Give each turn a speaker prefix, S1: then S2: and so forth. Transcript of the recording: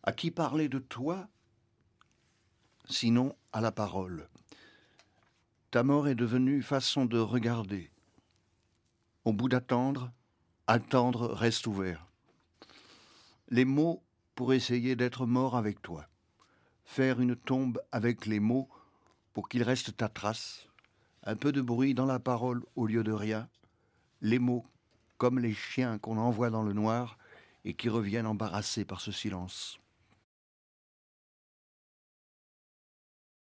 S1: À qui parler de toi, sinon à la parole? Ta mort est devenue façon de regarder. Au bout d'attendre, attendre reste ouvert. Les mots pour essayer d'être mort avec toi. Faire une tombe avec les mots pour qu'il reste ta trace. Un peu de bruit dans la parole au lieu de rien. Les mots comme les chiens qu'on envoie dans le noir et qui reviennent embarrassés par ce silence.